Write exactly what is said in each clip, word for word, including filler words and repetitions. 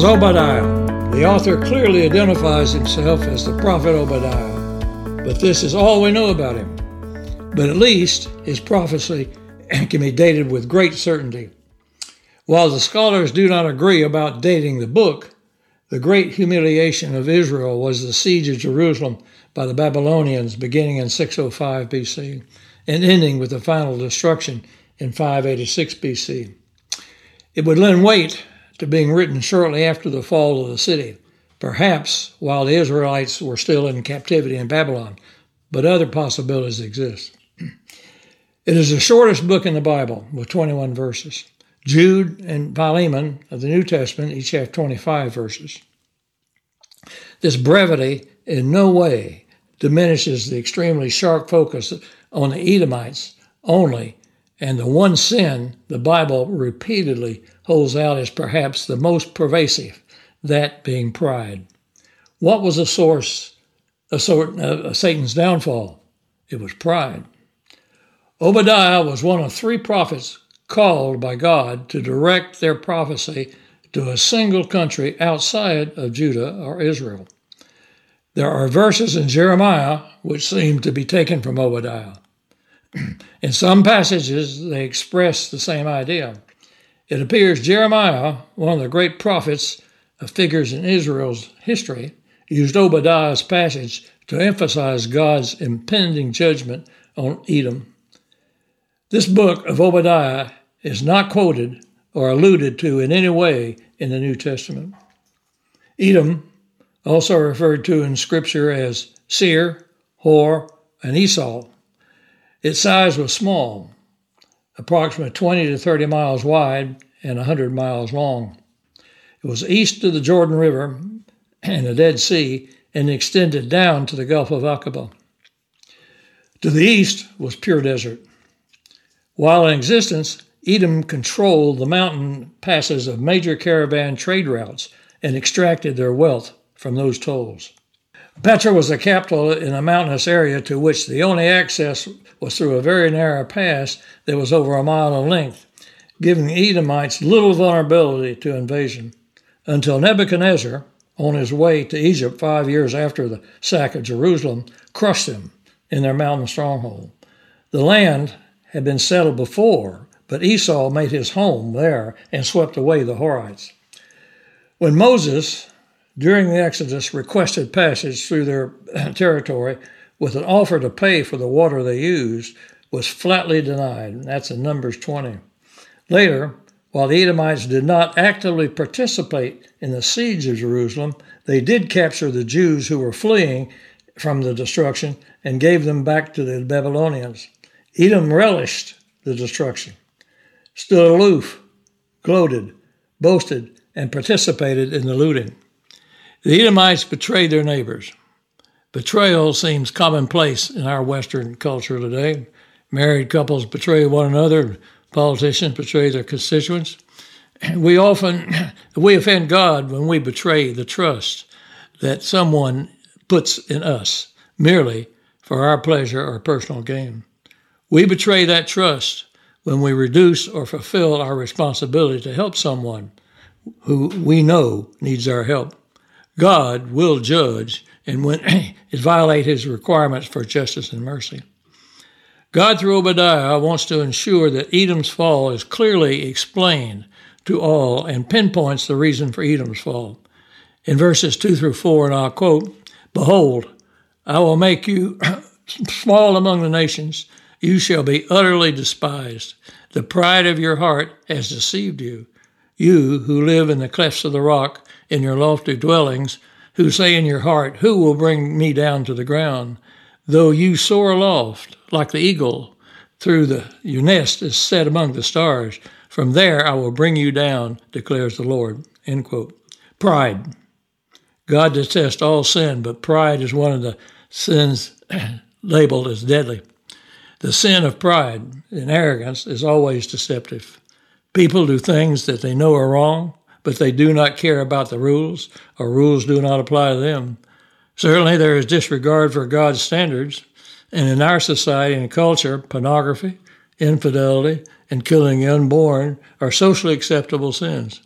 Obadiah. The author clearly identifies himself as the prophet Obadiah, but this is all we know about him. But at least his prophecy can be dated with great certainty. While the scholars do not agree about dating the book, the great humiliation of Israel was the siege of Jerusalem by the Babylonians beginning in six oh five B C and ending with the final destruction in five eighty-six B C. It would lend weight to being written shortly after the fall of the city, perhaps while the Israelites were still in captivity in Babylon, but other possibilities exist. It is the shortest book in the Bible, with twenty-one verses. Jude and Philemon of the New Testament each have twenty-five verses. This brevity in no way diminishes the extremely sharp focus on the Edomites only, and the one sin the Bible repeatedly holds out as perhaps the most pervasive, that being pride. What was the source of Satan's downfall? It was pride. Obadiah was one of three prophets called by God to direct their prophecy to a single country outside of Judah or Israel. There are verses in Jeremiah which seem to be taken from Obadiah. In some passages, they express the same idea. It appears Jeremiah, one of the great prophets of figures in Israel's history, used Obadiah's passage to emphasize God's impending judgment on Edom. This book of Obadiah is not quoted or alluded to in any way in the New Testament. Edom, also referred to in Scripture as Seir, Hor, and Esau. Its size was small, approximately twenty to thirty miles wide and one hundred miles long. It was east of the Jordan River and the Dead Sea and extended down to the Gulf of Aqaba. To the east was pure desert. While in existence, Edom controlled the mountain passes of major caravan trade routes and extracted their wealth from those tolls. Petra was the capital in a mountainous area to which the only access was through a very narrow pass that was over a mile in length, giving the Edomites little vulnerability to invasion, until Nebuchadnezzar, on his way to Egypt five years after the sack of Jerusalem, crushed them in their mountain stronghold. The land had been settled before, but Esau made his home there and swept away the Horites. When Moses, during the Exodus, requested passage through their territory with an offer to pay for the water they used, was flatly denied. That's in Numbers twenty. Later, while the Edomites did not actively participate in the siege of Jerusalem, they did capture the Jews who were fleeing from the destruction and gave them back to the Babylonians. Edom relished the destruction, stood aloof, gloated, boasted, and participated in the looting. The Edomites betrayed their neighbors. Betrayal seems commonplace in our Western culture today. Married couples betray one another. Politicians betray their constituents. We often, we offend God when we betray the trust that someone puts in us merely for our pleasure or personal gain. We betray that trust when we reduce or fulfill our responsibility to help someone who we know needs our help. God will judge and when it violates his requirements for justice and mercy. God, through Obadiah, wants to ensure that Edom's fall is clearly explained to all and pinpoints the reason for Edom's fall. In verses two through four, and I'll quote, "Behold, I will make you small among the nations. You shall be utterly despised. The pride of your heart has deceived you. You who live in the clefts of the rock, in your lofty dwellings, who say in your heart, who will bring me down to the ground? Though you soar aloft like the eagle, through the your nest is set among the stars. From there I will bring you down, declares the Lord." End quote. Pride. God detests all sin, but pride is one of the sins labeled as deadly. The sin of pride and arrogance is always deceptive. People do things that they know are wrong, but they do not care about the rules, or rules do not apply to them. Certainly there is disregard for God's standards, and in our society and culture, pornography, infidelity, and killing the unborn are socially acceptable sins.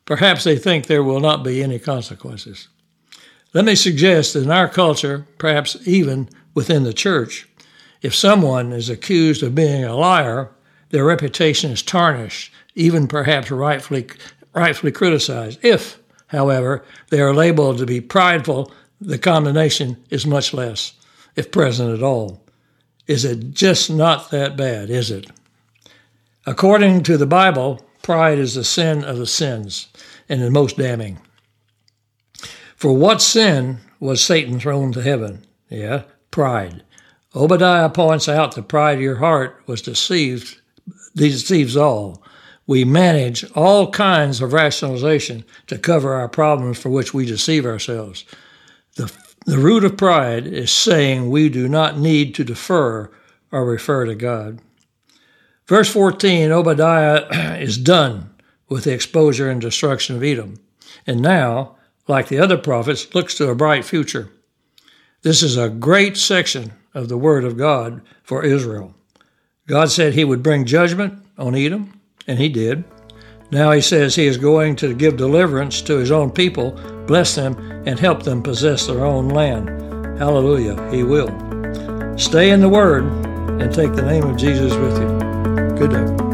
Perhaps they think there will not be any consequences. Let me suggest that in our culture, perhaps even within the church, if someone is accused of being a liar, their reputation is tarnished, even perhaps rightfully, rightfully criticized. If, however, they are labeled to be prideful, the condemnation is much less, if present at all. Is it just not that bad, is it? According to the Bible, pride is the sin of the sins, and the most damning. For what sin was Satan thrown to heaven? Yeah, pride. Obadiah points out the pride of your heart was deceived, deceives all. We manage all kinds of rationalization to cover our problems for which we deceive ourselves. The, the root of pride is saying we do not need to defer or refer to God. Verse fourteen, Obadiah is done with the exposure and destruction of Edom, and now, like the other prophets, looks to a bright future. This is a great section of the Word of God for Israel. God said he would bring judgment on Edom, and he did. Now he says he is going to give deliverance to his own people, bless them, and help them possess their own land. Hallelujah, he will. Stay in the Word and take the name of Jesus with you. Good day.